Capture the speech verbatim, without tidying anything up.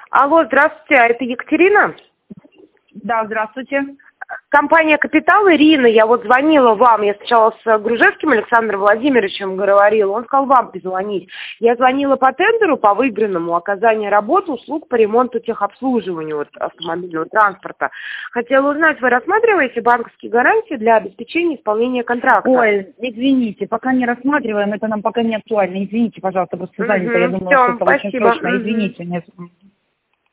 Алло, здравствуйте, а это Екатерина? Да, здравствуйте. Компания «Капитал», Ирина, я вот звонила вам, я сначала с Гружевским Александром Владимировичем говорила, он сказал вам позвонить. Я звонила по тендеру, по выигранному, оказание работы, услуг по ремонту техобслуживанию вот, автомобильного транспорта. Хотела узнать, вы рассматриваете банковские гарантии для обеспечения исполнения контракта? Ой, извините, пока не рассматриваем, это нам пока не актуально. Извините, пожалуйста, просто занято, Угу, я думала, все, что это очень спасибо. срочно. Угу. Извините. Нет.